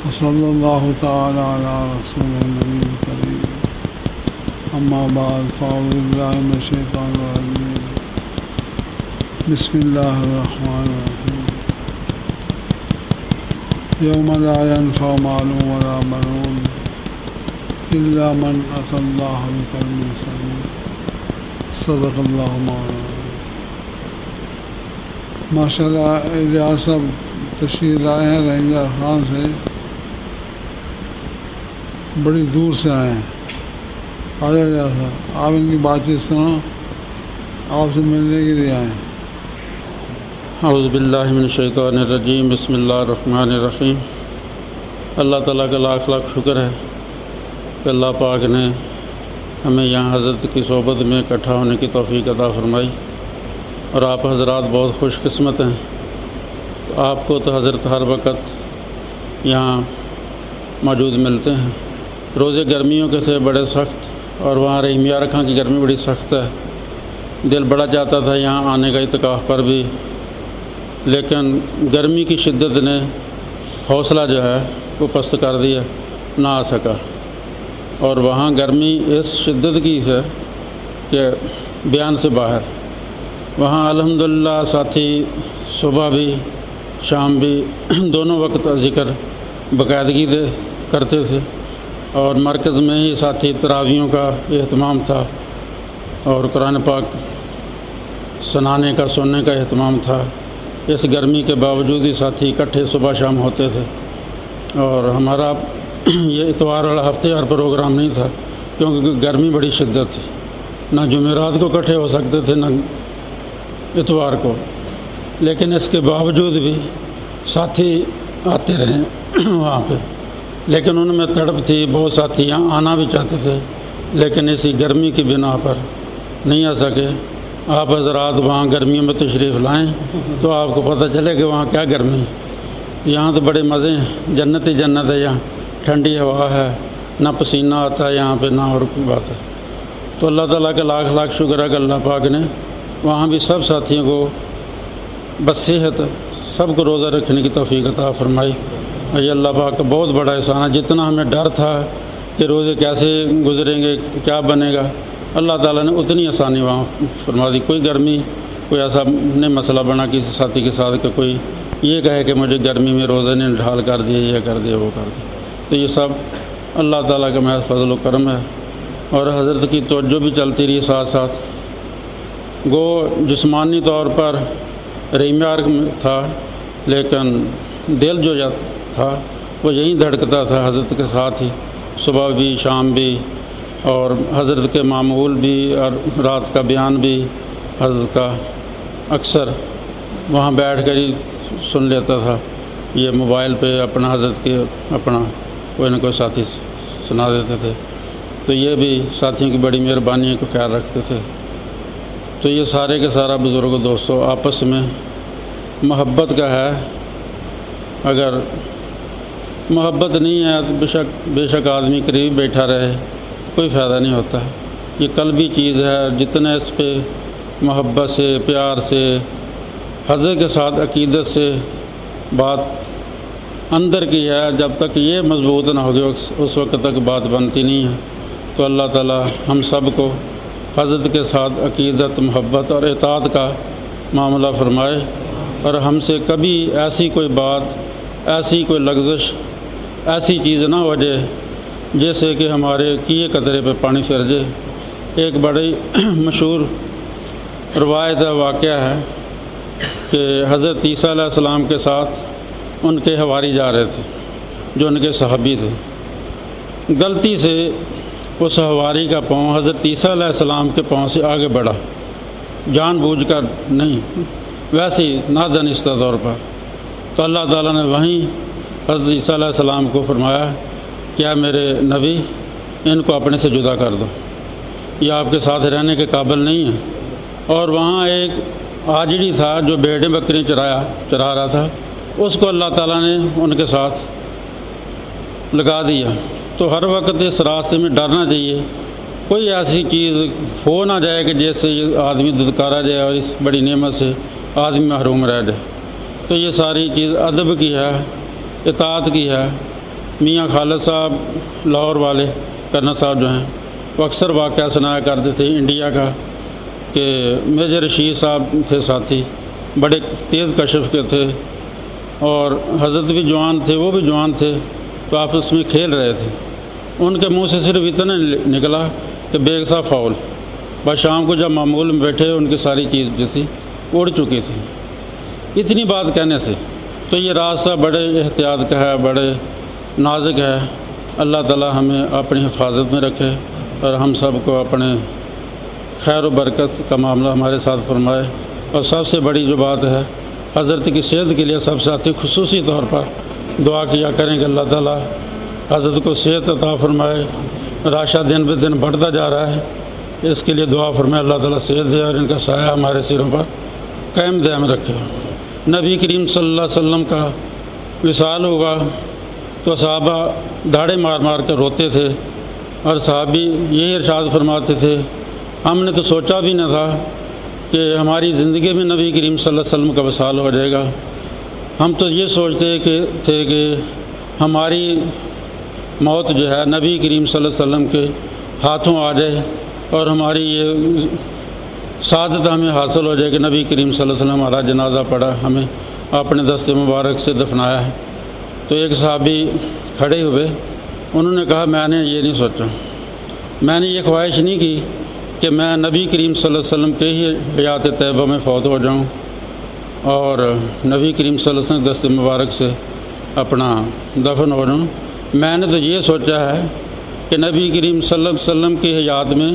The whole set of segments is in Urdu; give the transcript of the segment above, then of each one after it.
صلی اللہ تعالی علی رسول النبی الکریم اما بعد فاعوذ باللہ من الشیطان الرجیم بسم اللہ الرحمن الرحیم یوم لا ینفع مال ولا بنون الا من اتی اللہ بقلب سلیم صدق اللہ مولانا۔ ماشاء اللہ ریاض صاحب تشریف لائے ہیں رینجر خان سے، بڑی دور سے آئے ہیں۔ آ جائے ریاض صاحب، آپ ان کی بات چیت سنو، آپ سے ملنے کے لیے آئے ہیں۔ اعوذ باللہ من الشیطان الرجیم، بسم اللہ الرحمن الرحیم۔ اللہ تعالیٰ کا لاکھ لاکھ شکر ہے کہ اللہ پاک نے ہمیں یہاں حضرت کی صحبت میں اکٹھا ہونے کی توفیق عطا فرمائی، اور آپ حضرات بہت خوش قسمت ہیں۔ تو آپ کو تو حضرت ہر وقت یہاں موجود ملتے ہیں۔ روزے گرمیوں کے سے بڑے سخت، اور وہاں رحیم یار خان کی گرمی بڑی سخت ہے۔ دل بڑا چاہتا تھا یہاں آنے کا اعتکاف پر بھی، لیکن گرمی کی شدت نے حوصلہ جو ہے وہ پست کر دیا، نہ آ سکا۔ اور وہاں گرمی اس شدت کی ہے کہ بیان سے باہر۔ وہاں الحمدللہ ساتھی صبح بھی شام بھی دونوں وقت ذکر باقاعدگی سے کرتے تھے، اور مرکز میں ہی ساتھی تراویحوں کا اہتمام تھا، اور قرآن پاک سنانے کا سننے کا اہتمام تھا۔ اس گرمی کے باوجود ہی ساتھی اکٹھے صبح شام ہوتے تھے، اور ہمارا یہ اتوار والا ہفتے ہر پروگرام نہیں تھا، کیونکہ گرمی بڑی شدت تھی، نہ جمعرات کو اکٹھے ہو سکتے تھے نہ اتوار کو۔ لیکن اس کے باوجود بھی ساتھی آتے رہے وہاں پہ، لیکن ان میں تڑپ تھی۔ بہت ساتھی یہاں آنا بھی چاہتے تھے، لیکن اسی گرمی کی بنا پر نہیں آ سکے۔ آپ حضرات وہاں گرمیوں میں تشریف لائیں تو آپ کو پتہ چلے کہ وہاں کیا گرمی ہے۔ یہاں تو بڑے مزے ہیں، جنت ہی جنت ہے یہاں، ٹھنڈی ہوا ہے، نہ پسینہ آتا ہے یہاں پہ، نہ اور کوئی بات ہے۔ تو اللہ تعالیٰ کا لاکھ لاکھ شکر ہے کہ اللہ پاک نے وہاں بھی سب ساتھیوں کو بصحت سب کو روزہ رکھنے کی توفیق عطا فرمائی۔ اور یہ اللہ پاک کا بہت بڑا احسان ہے۔ جتنا ہمیں ڈر تھا کہ روزے کیسے گزریں گے، کیا بنے گا، اللہ تعالیٰ نے اتنی آسانی وہاں فرما دی۔ کوئی گرمی کوئی ایسا نہیں مسئلہ بنا کسی ساتھی کے ساتھ کہ کوئی یہ کہے کہ مجھے گرمی میں روزے نے ڈھال کر دیا، یہ کر دیا، وہ کر دیا۔ تو یہ سب اللہ تعالیٰ کا محض فضل و کرم ہے، اور حضرت کی توجہ بھی چلتی رہی ساتھ ساتھ۔ گو جسمانی طور پر رحیم یار تھا، لیکن دل جو تھا وہ یہیں دھڑکتا تھا حضرت کے ساتھ ہی، صبح بھی شام بھی، اور حضرت کے معمول بھی، اور رات کا بیان بھی حضرت کا اکثر وہاں بیٹھ کر ہی سن لیتا تھا۔ یہ موبائل پہ اپنا حضرت کے اپنا کوئی نہ کوئی ساتھی سنا دیتے تھے۔ تو یہ بھی ساتھیوں کی بڑی مہربانی کو خیال رکھتے تھے۔ تو یہ سارے کے سارا بزرگ دوستوں آپس میں محبت کا ہے۔ اگر محبت نہیں ہے تو بے شک آدمی قریب بیٹھا رہے، کوئی فائدہ نہیں ہوتا۔ یہ قلبی چیز ہے، جتنے اس پہ محبت سے، پیار سے، حضرت کے ساتھ عقیدت سے بات اندر کی ہے، جب تک یہ مضبوط نہ ہوگی اس وقت تک بات بنتی نہیں ہے۔ تو اللہ تعالیٰ ہم سب کو حضرت کے ساتھ عقیدت، محبت اور اطاعت کا معاملہ فرمائے، اور ہم سے کبھی ایسی کوئی بات، ایسی کوئی لغزش، ایسی چیز نہ ہو جائے جیسے کہ ہمارے کیے قطرے پہ پانی پھر جائے۔ ایک بڑی مشہور روایت ہے، واقعہ ہے کہ حضرت عیسیٰ علیہ السلام کے ساتھ ان کے حواری جا رہے تھے جو ان کے صحابی تھے۔ غلطی سے اس حواری کا پاؤں حضرت عیسیٰ علیہ السلام کے پاؤں سے آگے بڑھا، جان بوجھ کر نہیں، ویسے ہی نادانستہ طور پر۔ تو اللہ تعالیٰ نے وہیں حضرت عیسیٰ علیہ السلام کو فرمایا، کیا میرے نبی ان کو اپنے سے جدا کر دو، یہ آپ کے ساتھ رہنے کے قابل نہیں ہے۔ اور وہاں ایک آجڑی تھا جو بھیڑیں بکریاں چرا رہا تھا، اس کو اللہ تعالیٰ نے ان کے ساتھ لگا دیا۔ تو ہر وقت اس راستے میں ڈرنا چاہیے، کوئی ایسی چیز ہو نہ جائے کہ جیسے یہ آدمی دھتکارا جائے اور اس بڑی نعمت سے آدمی محروم رہ جائے۔ تو یہ ساری چیز ادب کی ہے، اطاعت کی ہے، میاں خالد صاحب لاہور والے کرنل صاحب جو ہیں، وہ اکثر واقعہ سنایا کرتے تھے انڈیا کا کہ میجر رشید صاحب تھے ساتھی، بڑے تیز کشف کے تھے اور حضرت بھی جوان تھے، وہ بھی جوان تھے، تو آپس میں کھیل رہے تھے، ان کے منہ سے صرف اتنا نکلا کہ بیگ صاحب فاؤل۔ بس شام کو جب معمول میں بیٹھے ان کی ساری چیز جو تھی اڑ چکی تھی، اتنی بات کہنے سے۔ تو یہ راستہ بڑے احتیاط کا ہے، بڑے نازک ہے۔ اللہ تعالی ہمیں اپنی حفاظت میں رکھے اور ہم سب کو اپنے خیر و برکت کا معاملہ ہمارے ساتھ فرمائے۔ اور سب سے بڑی جو بات ہے، حضرت کی صحت کے لیے سب ساتھی خصوصی طور پر دعا کیا کریں کہ اللہ تعالیٰ حضرت کو صحت عطا فرمائے۔ راشا دن بہ دن بڑھتا جا رہا ہے، اس کے لیے دعا فرمائے اللہ تعالیٰ صحت دے اور ان کا سایہ ہمارے سروں پر قائم دائم رکھے۔ نبی کریم صلی اللہ علیہ وسلم کا وصال ہوگا تو صحابہ دھاڑے مار مار کر روتے تھے، اور صحابی یہی ارشاد فرماتے تھے، ہم نے تو سوچا بھی نہ تھا کہ ہماری زندگی میں نبی کریم صلی اللہ علیہ وسلم کا وصال ہو جائے گا۔ ہم تو یہ سوچتے تھے کہ ہماری موت جو ہے نبی کریم صلی اللہ علیہ وسلم کے ہاتھوں آ جائے اور ہماری یہ سعادت ہمیں حاصل ہو جائے کہ نبی کریم صلی اللہ علیہ وسلم ہمارا جنازہ پڑھا، ہمیں اپنے دست مبارک سے دفنایا ہے۔ تو ایک صحابی کھڑے ہوئے، انہوں نے کہا میں نے یہ نہیں سوچا، میں نے یہ خواہش نہیں کی کہ میں نبی کریم صلی اللہ علیہ وسلم کے ہی حیات طیبہ میں فوت ہو جاؤں اور نبی کریم صلی اللہ علیہ وسلم دست مبارک سے اپنا دفن ہو جاؤں۔ میں نے تو یہ سوچا ہے کہ نبی کریم صلی اللہ علیہ وسلم کی حیات میں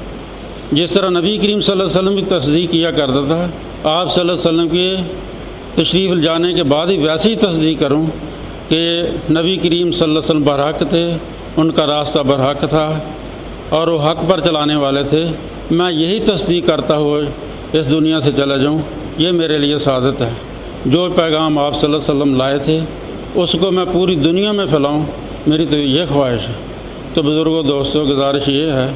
جس طرح نبی کریم صلی اللہ علیہ وسلم کی تصدیق کیا کرتا تھا، آپ صلی اللہ علیہ وسلم کے تشریف جانے کے بعد ہی ویسے ہی تصدیق کروں کہ نبی کریم صلی اللہ علیہ وسلم برحق تھے، ان کا راستہ برحق تھا اور وہ حق پر چلانے والے تھے۔ میں یہی تصدیق کرتا ہوئے اس دنیا سے چلا جاؤں، یہ میرے لیے سعادت ہے۔ جو پیغام آپ صلی اللہ علیہ وسلم لائے تھے اس کو میں پوری دنیا میں پھیلاؤں، میری تو یہ خواہش ہے۔ تو بزرگوں، دوستوں، گزارش یہ ہے،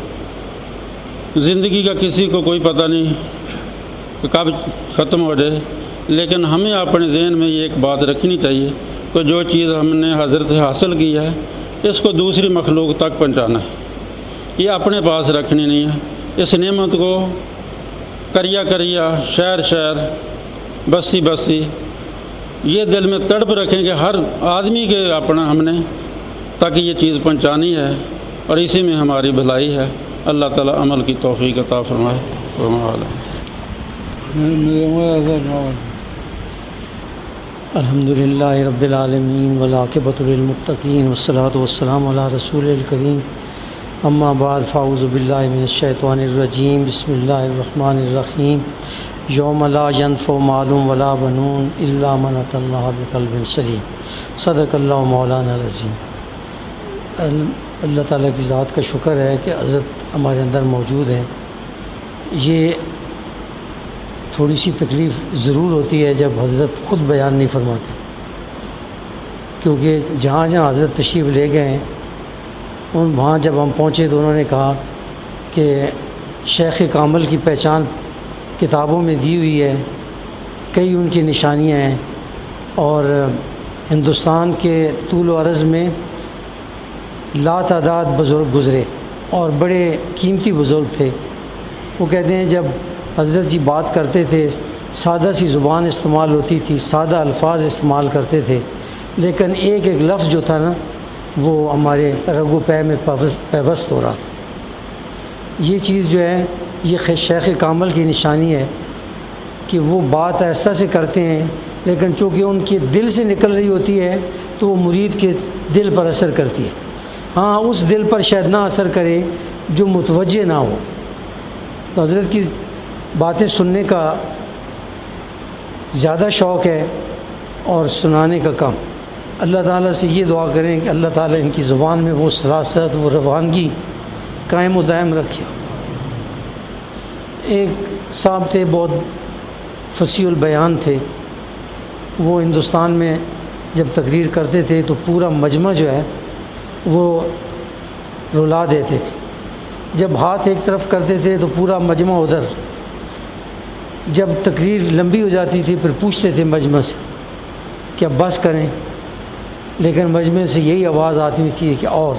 زندگی کا کسی کو کوئی پتہ نہیں کہ کب ختم ہو جائے، لیکن ہمیں اپنے ذہن میں یہ ایک بات رکھنی چاہیے کہ جو چیز ہم نے حضرت سے حاصل کی ہے اس کو دوسری مخلوق تک پہنچانا ہے، یہ اپنے پاس رکھنی نہیں ہے۔ اس نعمت کو کریا کریا، شہر شہر، بستی بستی یہ دل میں تڑپ رکھیں کہ ہر آدمی کے اپنا ہم نے تک یہ چیز پہنچانی ہے اور اسی میں ہماری بھلائی ہے۔ اللہ تعالیٰ عمل کی توفیق عطا فرمائے۔ الحمد للہ رب العالمین والعاقبۃ للمتقین والصلاۃ والسلام علی رسول الکریم، اما بعد فاعوذ باللہ من الشیطان الرجیم، بسم اللہ الرحمن الرحیم۔ یوم لا ینفع مال ولا بنون الا من اتی اللہ بقلب سلیم، صدق اللہ مولانا العظیم۔ اللہ تعالیٰ کی ذات کا شکر ہے کہ حضرت ہمارے اندر موجود ہے۔ یہ تھوڑی سی تکلیف ضرور ہوتی ہے جب حضرت خود بیان نہیں فرماتے، کیونکہ جہاں جہاں حضرت تشریف لے گئے ہیں وہاں جب ہم پہنچے تو انہوں نے کہا کہ شیخ کامل کی پہچان کتابوں میں دی ہوئی ہے، کئی ان کی نشانیاں ہیں، اور ہندوستان کے طول و عرض میں لا تعداد بزرگ گزرے اور بڑے قیمتی بزرگ تھے۔ وہ کہتے ہیں جب حضرت جی بات کرتے تھے سادہ سی زبان استعمال ہوتی تھی، سادہ الفاظ استعمال کرتے تھے، لیکن ایک ایک لفظ جو تھا نا وہ ہمارے رگ و پے میں پیوست ہو رہا تھا۔ یہ چیز جو ہے یہ شیخ کامل کی نشانی ہے کہ وہ بات آہستہ سے کرتے ہیں، لیکن چونکہ ان کے دل سے نکل رہی ہوتی ہے تو وہ مرید کے دل پر اثر کرتی ہے۔ ہاں اس دل پر شاید نہ اثر کرے جو متوجہ نہ ہو۔ تو حضرت کی باتیں سننے کا زیادہ شوق ہے اور سنانے کا کم۔ اللہ تعالیٰ سے یہ دعا کریں کہ اللہ تعالیٰ ان کی زبان میں وہ سراست، وہ روانگی قائم و دائم رکھے۔ ایک صاحب تھے، بہت فصیح البیان تھے، وہ ہندوستان میں جب تقریر کرتے تھے تو پورا مجمع جو ہے وہ رلا دیتے تھے۔ جب ہاتھ ایک طرف کرتے تھے تو پورا مجمع ادھر۔ جب تقریر لمبی ہو جاتی تھی پھر پوچھتے تھے مجمع سے کہ اب بس کریں، لیکن مجمع سے یہی آواز آتی تھی کہ اور.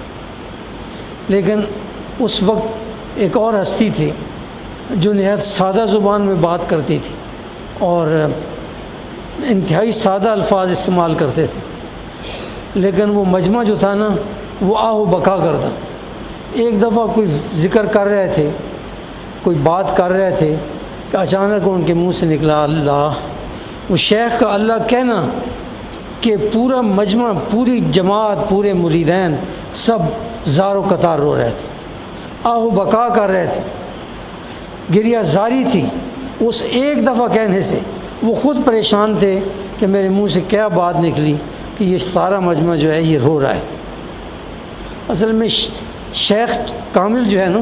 لیکن اس وقت ایک اور ہستی تھی جو نہایت سادہ زبان میں بات کرتی تھی اور انتہائی سادہ الفاظ استعمال کرتے تھے، لیکن وہ مجمع جو تھا نا وہ آہ و بکا کرتا. ایک دفعہ کوئی ذکر کر رہے تھے، کوئی بات کر رہے تھے کہ اچانک ان کے منہ سے نکلا اللہ. وہ شیخ کا اللہ کہنا کہ پورا مجمع، پوری جماعت، پورے مریدین سب زار و قطار رو رہے تھے، آہ و بکا کر رہے تھے، گریہ زاری تھی اس ایک دفعہ کہنے سے. وہ خود پریشان تھے کہ میرے منہ سے کیا بات نکلی کہ یہ سارا مجمع جو ہے یہ رو رہا ہے. اصل میں شیخ کامل جو ہے نا،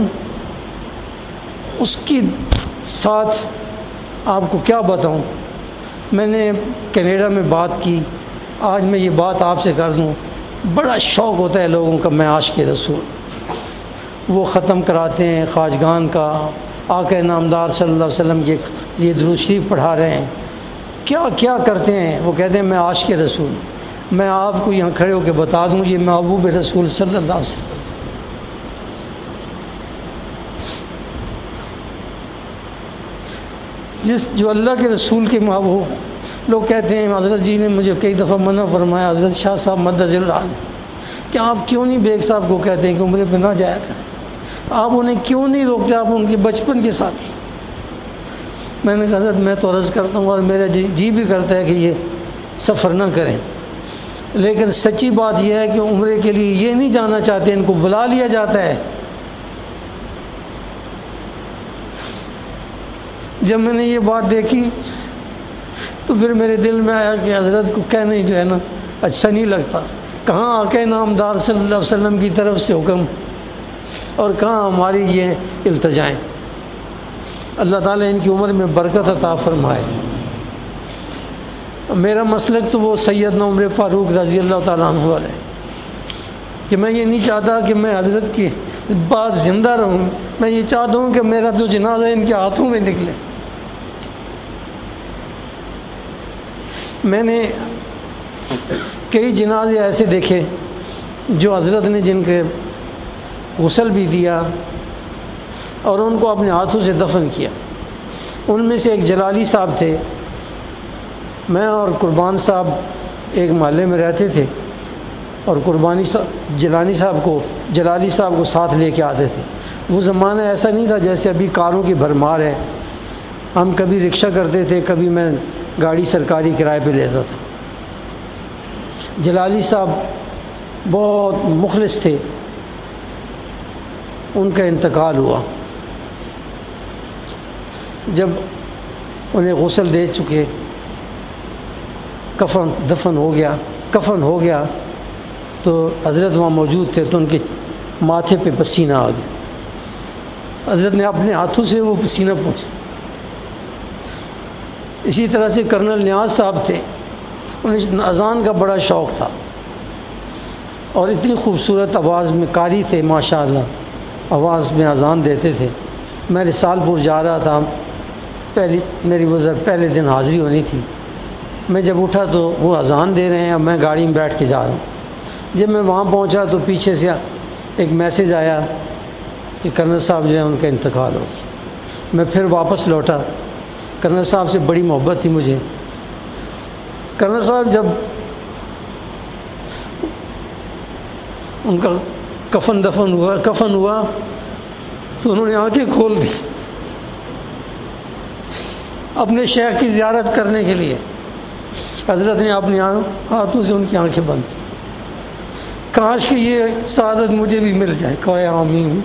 اس کی ساتھ آپ کو کیا بتاؤں. میں نے کینیڈا میں بات کی، آج میں یہ بات آپ سے کر دوں. بڑا شوق ہوتا ہے لوگوں کا، میں عاشق رسول. وہ ختم کراتے ہیں خواجگان کا، آقا نامدار صلی اللہ علیہ وسلم یہ درود شریف پڑھا رہے ہیں، کیا کیا کرتے ہیں. وہ کہتے ہیں میں عاشق رسول. میں آپ کو یہاں کھڑے ہو کے بتا دوں یہ محبوب رسول صلی اللہ علیہ وسلم. جو اللہ کے رسول کے محبوب. لوگ کہتے ہیں حضرت جی نے مجھے کئی دفعہ منع فرمایا، حضرت شاہ صاحب مدد ذیل کہ آپ کیوں نہیں بیگ صاحب کو کہتے ہیں کہ عمرے پہ نہ جایا کریں، آپ انہیں کیوں نہیں روکتے، آپ ان کے بچپن کے ساتھی. میں نے کہا حضرت میں تو عرض کرتا ہوں اور میرا جی بھی کرتا ہے کہ یہ سفر نہ کریں، لیکن سچی بات یہ ہے کہ عمرے کے لیے یہ نہیں جانا چاہتے، ان کو بلا لیا جاتا ہے. جب میں نے یہ بات دیکھی تو پھر میرے دل میں آیا کہ حضرت کو کہنا ہی جو ہے نا اچھا نہیں لگتا. کہاں آقا نامدار صلی اللہ علیہ وسلم کی طرف سے حکم اور کہاں ہماری یہ التجائیں. اللہ تعالیٰ ان کی عمر میں برکت عطا فرمائے. میرا مسلک تو وہ سیدنا عمر فاروق رضی اللہ تعالیٰ عنہ والے کہ میں یہ نہیں چاہتا کہ میں حضرت کی بات زندہ رہوں، میں یہ چاہتا ہوں کہ میرا جو جنازہ ان کے ہاتھوں میں نکلے. میں نے کئی جنازے ایسے دیکھے جو حضرت نے جن کے غسل بھی دیا اور ان کو اپنے ہاتھوں سے دفن کیا. ان میں سے ایک جلالی صاحب تھے. میں اور قربان صاحب ایک محلے میں رہتے تھے اور جلالی صاحب کو ساتھ لے کے آتے تھے. وہ زمانہ ایسا نہیں تھا جیسے ابھی کاروں کی بھرمار ہے. ہم کبھی رکشہ کرتے تھے، کبھی میں گاڑی سرکاری کرائے پہ لیتا تھا. جلالی صاحب بہت مخلص تھے. ان کا انتقال ہوا. جب انہیں غسل دے چکے، کفن ہو گیا تو حضرت وہاں موجود تھے تو ان کے ماتھے پہ پسینہ آ گیا. حضرت نے اپنے ہاتھوں سے وہ پسینہ پہنچا. اسی طرح سے کرنل نیاز صاحب تھے. انہیں اذان کا بڑا شوق تھا اور اتنی خوبصورت آواز میں قاری تھے، ماشاءاللہ آواز میں اذان دیتے تھے. میں رسال پور جا رہا تھا، میری ادھر پہلے دن حاضری ہونی تھی. میں جب اٹھا تو وہ اذان دے رہے ہیں، اب میں گاڑی میں بیٹھ کے جا رہا ہوں. جب میں وہاں پہنچا تو پیچھے سے ایک میسیج آیا کہ کرنل صاحب جو ہے ان کا انتقال ہو گیا. میں پھر واپس لوٹا. کرنل صاحب سے بڑی محبت تھی مجھے. کرنل صاحب جب ان کا کفن ہوا تو انہوں نے آنکھیں کھول دی اپنے شیخ کی زیارت کرنے کے لیے. حضرت نے اپنے ہاتھوں سے ان کی آنکھیں بند کی. کاش کہ یہ سعادت مجھے بھی مل جائے. کوئی آمین.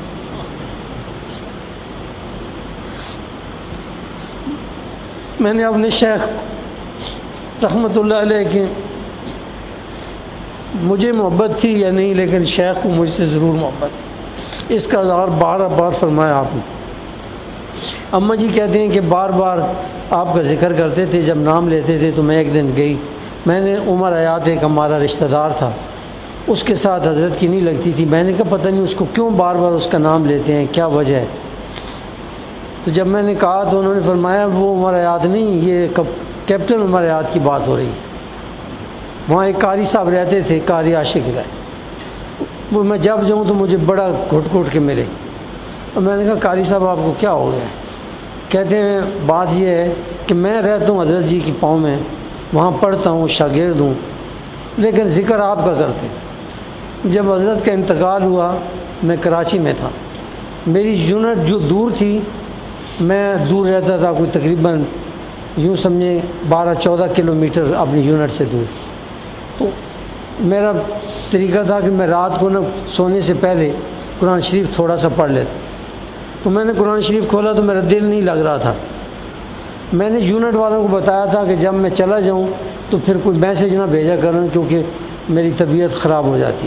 میں نے اپنے شیخ رحمۃ اللہ علیہ کی مجھے محبت تھی یا نہیں، لیکن شیخ کو مجھ سے ضرور محبت تھی. اس کا اظہار بار فرمایا آپ نے. اماں جی کہتے ہیں کہ بار بار آپ کا ذکر کرتے تھے، جب نام لیتے تھے تو میں ایک دن گئی. میں نے عمر حیات ایک ہمارا رشتہ دار تھا، اس کے ساتھ حضرت کی نہیں لگتی تھی. میں نے کہا پتہ نہیں اس کو کیوں بار بار اس کا نام لیتے ہیں، کیا وجہ ہے. تو جب میں نے کہا تو انہوں نے فرمایا وہ عمر حیات نہیں، یہ کیپٹن عمر حیات کی بات ہو رہی ہے. وہاں ایک قاری صاحب رہتے تھے، قاری عاشق رائے، وہ میں جب جاؤں تو مجھے بڑا گھٹ گھٹ کے ملے، اور میں نے کہا قاری صاحب آپ کو کیا ہو گیا ہے؟ کہتے ہیں بات یہ ہے کہ میں رہتا ہوں حضرت جی کی پاؤں میں، وہاں پڑھتا ہوں، شاگرد ہوں، لیکن ذکر آپ کا کرتے ہیں۔ جب حضرت کا انتقال ہوا میں کراچی میں تھا، میری یونٹ جو دور تھی، میں دور رہتا تھا کوئی تقریباً یوں سمجھیں 12-14 کلومیٹر اپنی یونٹ سے دور، تو میرا طریقہ تھا کہ میں رات کو سونے سے پہلے قرآن شریف تھوڑا سا پڑھ لیتا، تو میں نے قرآن شریف کھولا تو میرا دل نہیں لگ رہا تھا۔ میں نے یونٹ والوں کو بتایا تھا کہ جب میں چلا جاؤں تو پھر کوئی میسیج نہ بھیجا کروں کیونکہ میری طبیعت خراب ہو جاتی۔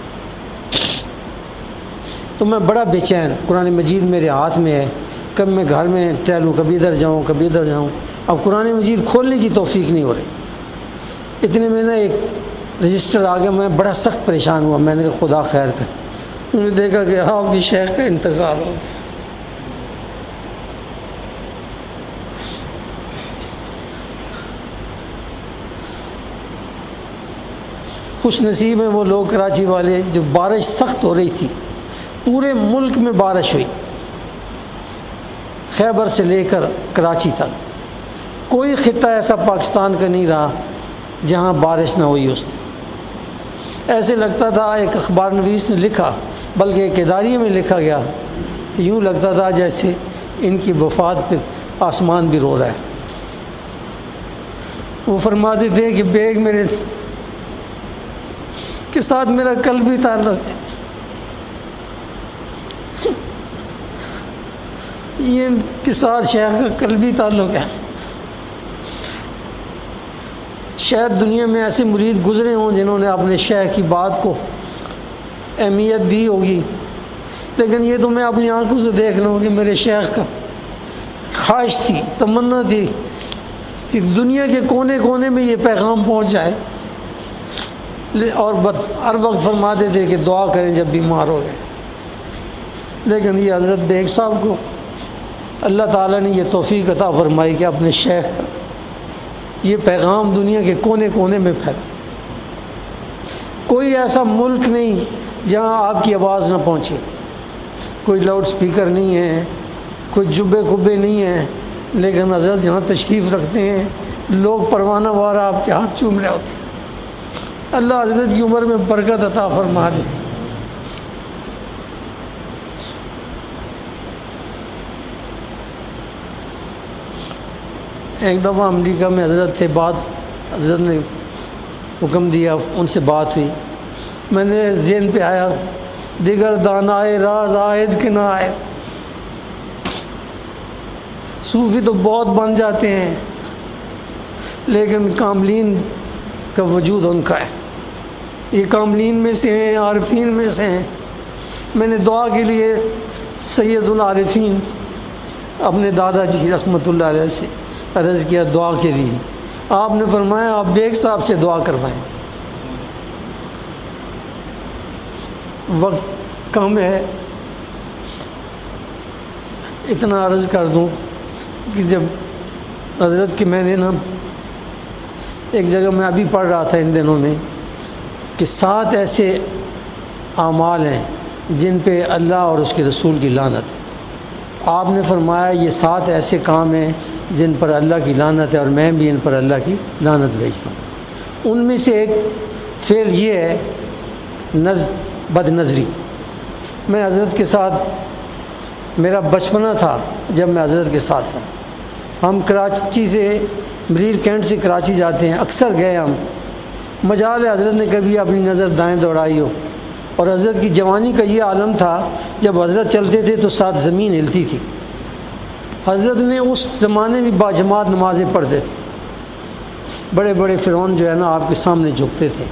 تو میں بڑا بے چین، قرآن مجید میرے ہاتھ میں ہے، کب میں گھر میں ٹہلوں، کبھی ادھر جاؤں کبھی ادھر جاؤں، اب قرآن مجید کھولنے کی توفیق نہیں ہو رہی۔ اتنے میں نا ایک رجسٹر آ گیا، میں بڑا سخت پریشان ہوا، میں نے کہا خدا خیر کر۔ انہوں نے دیکھا کہ آپ کی شیخ کا انتقال ہو۔ خوش نصیب ہیں وہ لوگ کراچی والے، جو بارش سخت ہو رہی تھی، پورے ملک میں بارش ہوئی، خیبر سے لے کر کراچی تک کوئی خطہ ایسا پاکستان کا نہیں رہا جہاں بارش نہ ہوئی۔ اس ایسے لگتا تھا، ایک اخبار نویس نے لکھا، بلکہ ایک اداریے میں لکھا گیا کہ یوں لگتا تھا جیسے ان کی وفات پہ آسمان بھی رو رہا ہے۔ وہ فرماتے تھے کہ بیگ میرے کے ساتھ میرا قلبی تعلق ہے، یہ ان کے ساتھ شیخ کا قلبی تعلق ہے۔ شاید دنیا میں ایسے مرید گزرے ہوں جنہوں نے اپنے شیخ کی بات کو اہمیت دی ہوگی، لیکن یہ تو میں اپنی آنکھوں سے دیکھ لوں کہ میرے شیخ کا خواہش تھی، تمنا تھی کہ دنیا کے کونے کونے میں یہ پیغام پہنچ جائے، اور ہر وقت فرماتے تھے کہ دعا کریں جب بیمار ہو گئے۔ لیکن یہ حضرت بیگ صاحب کو اللہ تعالیٰ نے یہ توفیق عطا فرمائی کہ اپنے شیخ کا یہ پیغام دنیا کے کونے کونے میں پھیلا۔ کوئی ایسا ملک نہیں جہاں آپ کی آواز نہ پہنچے، کوئی لاؤڈ سپیکر نہیں ہے، کوئی جبے کبے نہیں ہیں، لیکن حضرت جہاں تشریف رکھتے ہیں لوگ پروانہ وارہ آپ کے ہاتھ چوم رہے ہوتے ہیں۔ اللہ حضرت کی عمر میں برکت عطا فرما دے۔ ایک دفعہ امریکہ میں حضرت تھے، حضرت نے حکم دیا، ان سے بات ہوئی، میں نے ذہن پہ آیا دیگر دانائے راز آئد کہ نہ آئد۔ صوفی تو بہت بن جاتے ہیں لیکن کاملین کا وجود ان کا ہے، یہ کاملین میں سے ہیں، عارفین میں سے ہیں۔ میں نے دعا کے لیے سید العارفین اپنے دادا جی رحمۃ اللہ علیہ سے عرض کیا دعا کے لیے، آپ نے فرمایا آپ بیگ صاحب سے دعا کروائیں۔ وقت کم ہے، اتنا عرض کر دوں کہ جب حضرت کی میں نے ایک جگہ میں ابھی پڑھ رہا تھا ان دنوں میں کہ 7 ایسے اعمال ہیں جن پہ اللہ اور اس کے رسول کی لعنت ہے۔ آپ نے فرمایا یہ 7 ایسے کام ہیں جن پر اللہ کی لعنت ہے اور میں بھی ان پر اللہ کی لعنت بھیجتا ہوں۔ ان میں سے ایک فعل یہ ہے بد نظری۔ میں حضرت کے ساتھ، میرا بچپنا تھا جب میں حضرت کے ساتھ تھا، ہم کراچی سے مریر کینٹ سے کراچی جاتے ہیں، اکثر گئے ہم، مجال حضرت نے کبھی اپنی نظر دائیں دوڑائی ہو، اور حضرت کی جوانی کا یہ عالم تھا جب حضرت چلتے تھے تو ساتھ زمین ہلتی تھی۔ حضرت نے اس زمانے میں باجماعت نمازیں پڑھتے تھے، بڑے بڑے فرعون جو ہے نا آپ کے سامنے جھکتے تھے،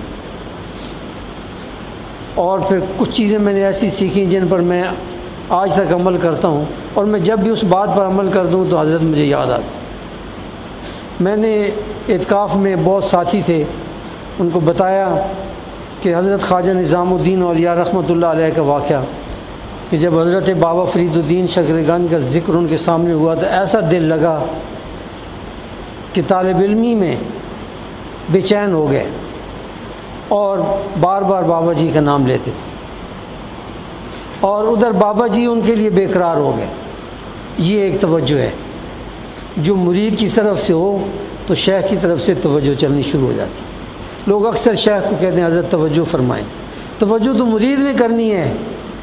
اور پھر کچھ چیزیں میں نے ایسی سیکھیں جن پر میں آج تک عمل کرتا ہوں، اور میں جب بھی اس بات پر عمل کر دوں تو حضرت مجھے یاد آتی۔ میں نے اعتکاف میں بہت ساتھی تھے، ان کو بتایا کہ حضرت خواجہ نظام الدین اولیاء رحمۃ اللہ علیہ کا واقعہ کہ جب حضرت بابا فرید الدین شکر گنج کا ذکر ان کے سامنے ہوا تو ایسا دل لگا کہ طالب علمی میں بے چین ہو گئے، اور بار بار بابا جی کا نام لیتے تھے، اور ادھر بابا جی ان کے لیے بے قرار ہو گئے۔ یہ ایک توجہ ہے، جو مرید کی طرف سے ہو تو شیخ کی طرف سے توجہ چلنی شروع ہو جاتی۔ لوگ اکثر شیخ کو کہتے ہیں حضرت توجہ فرمائیں، توجہ تو مرید نے کرنی ہے۔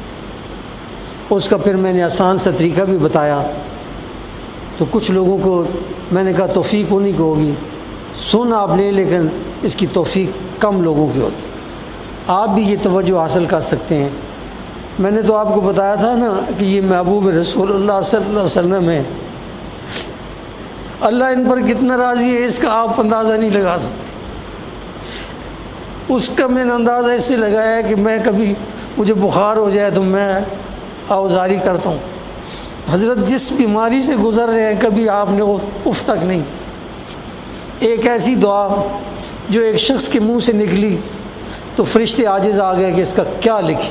اس کا پھر میں نے آسان سا طریقہ بھی بتایا، تو کچھ لوگوں کو میں نے کہا توفیق انہیں کو ہوگی، سن آپ لیں، لیکن اس کی توفیق کم لوگوں کی ہوتی۔ آپ بھی یہ توجہ حاصل کر سکتے ہیں۔ میں نے تو آپ کو بتایا تھا نا کہ یہ محبوب رسول اللہ صلی اللہ علیہ وسلم ہے، اللہ ان پر کتنا راضی ہے اس کا آپ اندازہ نہیں لگا سکتے۔ اس کا میں نے اندازہ اس سے لگایا ہے کہ میں کبھی مجھے بخار ہو جائے تو میں آوزاری کرتا ہوں، حضرت جس بیماری سے گزر رہے ہیں کبھی آپ نے اف تک نہیں کی۔ ایک ایسی دعا جو ایک شخص کے منہ سے نکلی تو فرشتے عاجز آ گئے کہ اس کا کیا لکھیں،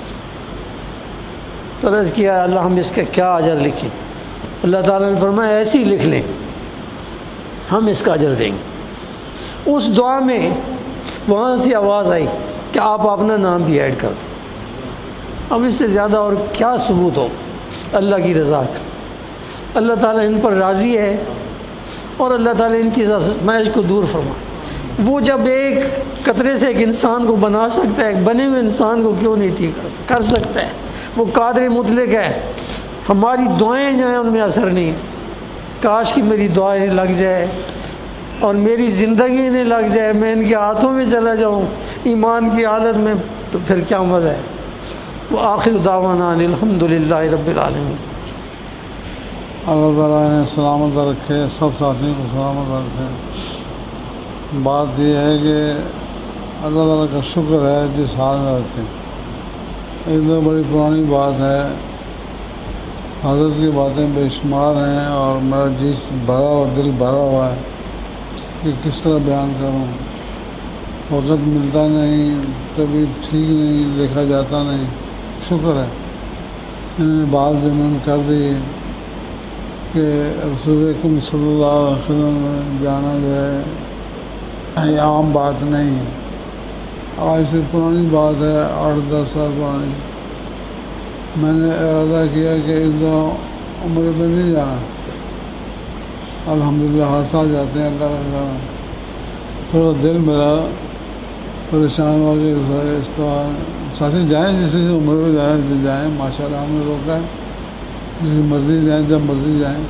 تو عرض کیا اللہ ہم اس کا کیا اجر لکھیں؟ اللہ تعالیٰ نے فرمایا ایسی لکھ لیں، ہم اس کا اجر دیں گے۔ اس دعا میں وہاں سے آواز آئی کہ آپ اپنا نام بھی ایڈ کر دیں۔ اب اس سے زیادہ اور کیا ثبوت ہو اللہ کی رضا کا؟ اللہ تعالیٰ ان پر راضی ہے، اور اللہ تعالیٰ ان کی آزمائش کو دور فرمائے۔ وہ جب ایک قطرے سے ایک انسان کو بنا سکتا ہے، ایک بنے ہوئے انسان کو کیوں نہیں ٹھیک کر سکتا ہے؟ وہ قادر مطلق ہے۔ ہماری دعائیں جو ہیں ان میں اثر نہیں ہے۔ کاش کہ میری دعائیں لگ جائے اور میری زندگی انہیں لگ جائے، میں ان کے ہاتھوں میں چلا جاؤں ایمان کی حالت میں، تو پھر کیا مزہ ہے۔ وآخر دعوانا الحمدللہ رب العالمین۔ اللہ تعالیٰ نے سلامت رکھے، سب ساتھیوں کو سلامت رکھے۔ بات یہ ہے کہ اللہ تعالیٰ کا شکر ہے جس حال میں رکھے۔ ایک تو بڑی پرانی بات ہے، حضرت کی باتیں بے شمار ہیں، اور میرا جی بھرا اور دل بھرا ہوا ہے کہ کس طرح بیان کروں۔ وقت ملتا نہیں، کبھی ٹھیک نہیں، لکھا جاتا نہیں۔ شکر ہے انہوں نے بات ضمن کر دی کہ رسول اکرم صلی اللہ علیہ وسلم میں جانا جو ہے یہ عام بات نہیں ہے۔ آج سے پرانی بات ہے، 8-10 سال پرانی۔ میں نے ارادہ کیا کہ اس دفعہ عمرے پہ نہیں جانا۔ الحمدللہ ہر سال جاتے ہیں، اللہ کا کرم۔ تھوڑا دل میرا پریشان ہو کہ اس طرح ساتھی جائیں، جس کی عمرے پہ جائیں ماشاء اللہ ہم نے روکا ہے، جس کی مرضی جائیں، جب مرضی جائیں۔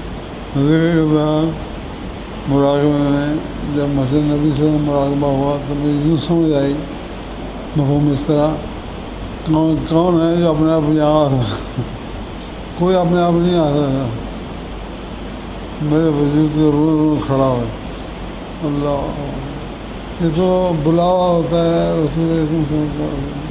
مراقبے میں جب مسجد نبی سے مراقبہ ہوا تو مجھے یوں سمجھ آئی، مفہوم اس طرح کون ہے جو اپنے آپ یہاں آتا؟ کوئی اپنے آپ نہیں آتا تھا، میرے وجود کے رو کھڑا ہوا۔ اللہ، یہ تو بلاوا ہوتا ہے رسول اکرم صلی اللہ علیہ وسلم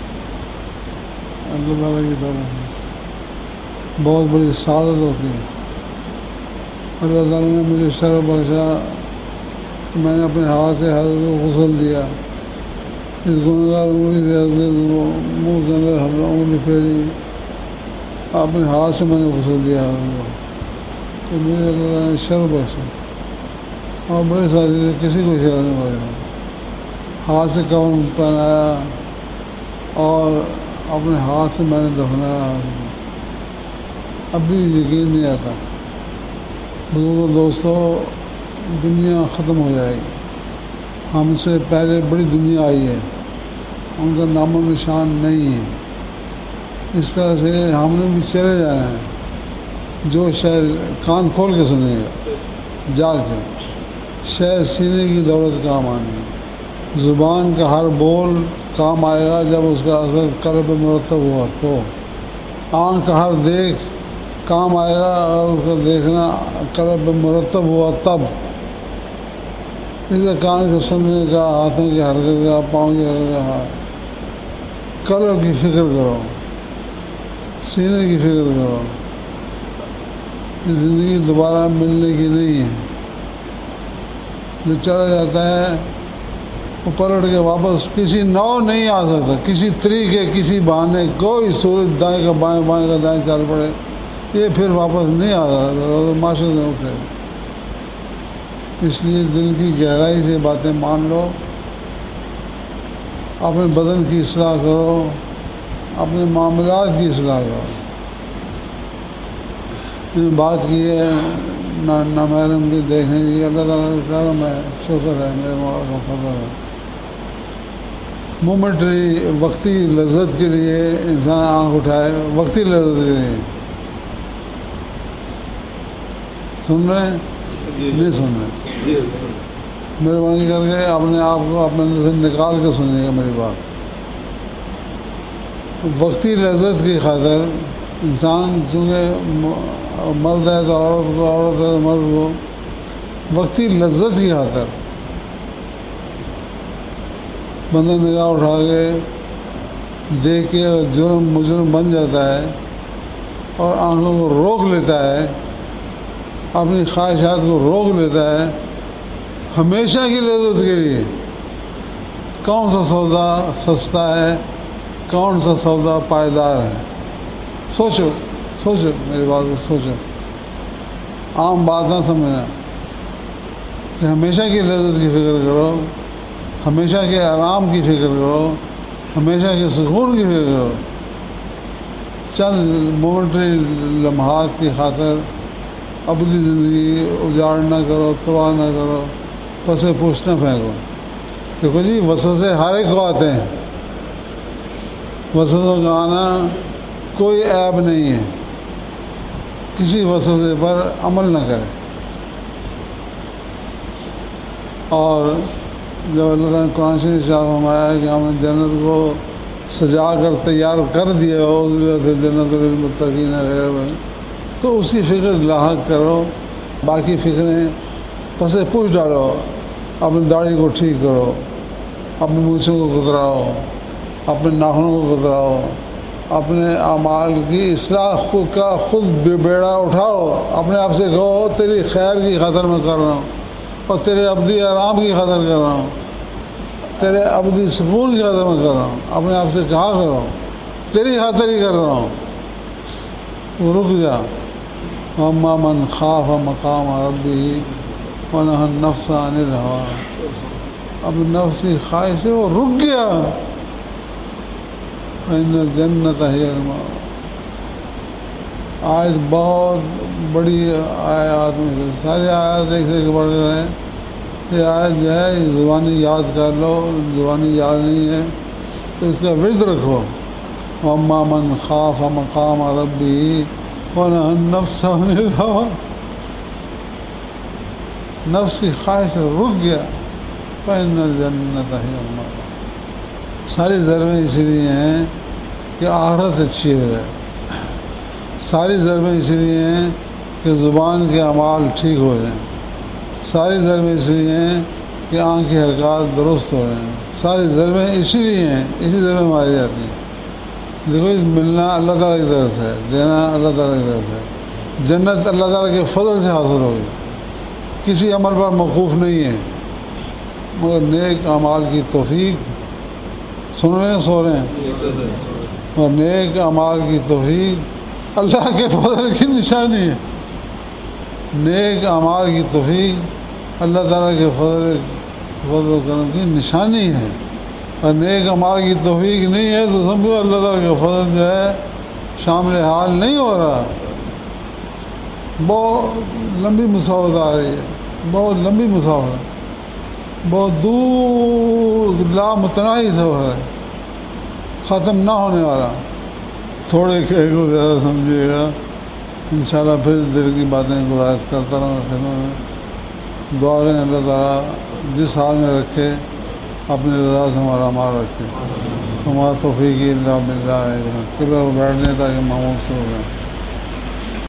اللہ تعالیٰ کی طرف سے، بہت بڑی سعادت ہوتی ہے۔ اللہ تعالیٰ نے مجھے شرف بخشا، میں نے اپنے ہاتھ سے حضرت کو غسل دیا۔ اس گنہگار انگلی سے حضرت منہ کے اندر انگلی پھیری، اپنے ہاتھ سے میں نے غسل دیا حضرت کو، تو مجھے اللہ تعالیٰ نے شرف بخشا۔ اور بڑے ساتھی سے کسی کو شرف نہیں بخشا، ہاتھ سے کفن پہنایا اور اپنے ہاتھ سے میں نے دفنایا۔ اب بھی یقین نہیں آتا۔ بزرگوں دوستوں، دنیا ختم ہو جائے گی، ہم سے پہلے بڑی دنیا آئی ہے، ان کا نام و نشان نہیں ہے۔ اس طرح سے ہم نے بھی چلے جانا ہے۔ جو شہر کان کھول کے سنے گا، جا کے شہر سینے کی دولت کام آنی ہے۔ زبان کا ہر بول کام آئے گا جب اس کا اثر قلب مرتب ہوا تو۔ آنکھ کا ہر دیکھ کام آئے گا اور اس کا دیکھنا قلب مرتب ہوا تب۔ اس کا کان کے سننے کا، ہاتھوں کی حرکت کا، پاؤں کی حرکت کا، قلب کی فکر کرو، سینے کی فکر کرو۔ زندگی دوبارہ ملنے کی نہیں ہے۔ جو چلا جاتا ہے وہ پلٹ کے واپس کسی نو نہیں آ سکتا، کسی طریقے، کسی بہانے، کوئی سورج دائیں کا بائیں، بائیں کا دائیں چل پڑے، یہ پھر واپس نہیں آ سکتا، معاشرے سے اٹھے۔ اس لیے دل کی گہرائی سے باتیں مان لو اپنے بدن کی اصلاح کرو، اپنے معاملات کی اصلاح کرو. بات کی ہے نہ محرم کی دیکھیں گے، اللہ تعالیٰ کا کرم ہے، شکر ہے، میرے مولا کا فضل ہے. مومنٹری وقتی لذت کے لیے انسان آنکھ اٹھائے، وقتی لذت کے لیے. سن رہے ہیں؟ نہیں سن رہے؟ مہربانی کر کے اپنے آپ کو اپنے اندر سے نکال کے سنیے گا میری بات. وقتی لذت کی خاطر انسان چونکہ مرد ہے تو عورت کو، عورت ہے تو مرد کو، وقتی لذت کی خاطر بندہ نگاہ اٹھا کے دیکھ کے جرم مجرم بن جاتا ہے اور آنکھوں کو روک لیتا ہے، اپنی خواہشات کو روک لیتا ہے ہمیشہ کی لذت کے لیے. کون سا سودا سستا ہے، کون سا سودا پائیدار ہے؟ سوچو سوچو میری بات کو سوچو. عام بات نہ سمجھنا کہ ہمیشہ کی لذت کی فکر کرو، ہمیشہ کے آرام کی فکر کرو، ہمیشہ کے سکون کی فکر کرو. چند مومنٹری لمحات کی خاطر اپنی زندگی اجاڑ نہ کرو، تباہ نہ کرو، پسے پوچھ نہ پھینکو. دیکھو جی، وسوسے ہر ایک کو آتے ہیں، وسوسوں کا آنا کوئی عیب نہیں ہے. کسی وسوسے پر عمل نہ کرے. اور جب اللہ تعالیٰ نے قرآن شریف ارشاد فرمایا ہے کہ ہم نے جنت کو سجا کر تیار کر دیا، جنت للمتقین غیر میں، تو اس کی فکر لاحق کرو. باقی فکریں پسے پوچھ ڈالو. اپنی داڑھی کو ٹھیک کرو، اپنی مونچھوں کو کتراؤ، اپنے ناخنوں کو کتراؤ، اپنے اعمال کی اصلاح کا خود بیڑا اٹھاؤ. اپنے آپ سے کہو تیری خیر کی خاطر میں کر رہا ہوں، اور تیرے ابدی آرام کی خاطر کر رہا ہوں، تیرے ابدی سکون کی خاطر میں کر رہا ہوں. اپنے آپ سے کہا کرو تیری خاطر ہی کر رہا ہوں. رک جا. اما من خاف مقام ربہ ونہى النفس عن الہوى، اپنے نفس کی خواہش سے وہ رک گیا. فإن الجنة هي المأوى. آیت بہت بڑی آیات میں سے ساری آیات ایک سے ایک بڑھ رہے ہیں. یہ آیت جو ہے زبانی یاد کر لو، زبانی یاد نہیں ہے تو اس کا ورد رکھو. وَأَمَّا مَنْ خَافَ مَقَامَ رَبِّهِ وَنَهَى النَّفْسَ عَنِ الْهَوَى، نفس کی خواہش سے رک گیا. فإن الجنة هي المأوى. ساری ضربیں اسی لیے ہیں کہ آخرت اچھی ہو جائے. ساری ضربیں اسی لیے ہیں کہ زبان کے اعمال ٹھیک ہو جائیں. ساری ضربیں اسی لیے ہیں کہ آنکھ کی حرکات درست ہو جائیں. ساری ضربیں اسی لیے ہیں، اسی ضربیں ماری جاتی ہیں. دیکھو ملنا اللہ تعالیٰ کی طرف سے، دینا اللہ تعالیٰ کی طرف سے. جنت اللہ تعالیٰ کے فضل سے حاصل ہوگی، کسی عمل پر موقوف نہیں ہے، مگر نیک اعمال کی توفیق. سن رہے ہیں، سو رہے ہیں؟ اور نیک اعمال کی توفیق اللہ کے فضل کی نشانی ہے. نیک اعمال کی توفیق اللہ تعالیٰ کے فضل و کرم کی نشانی ہے. اور نیک اعمال کی توفیق نہیں ہے تو سمجھو اللہ تعالیٰ کا فضل جو ہے شامل حال نہیں ہو رہا. بہت لمبی مسافت آ رہی ہے، بہت لمبی مسافت، بہت دور لامتناہی سفر ہے، ختم نہ ہونے والا. تھوڑے کہے کو زیادہ سمجھیے گا. انشاءاللہ پھر دل کی باتیں گزارش کرتا رہوں گا خدمت میں. دعا کریں اللہ تعالیٰ جس حال میں رکھے اپنی رضا سے ہمارا مار رکھے. ہمارا توفیق الا باللہ. قبلہ کو بیٹھ دیں تاکہ معمول سے ہو جائیں.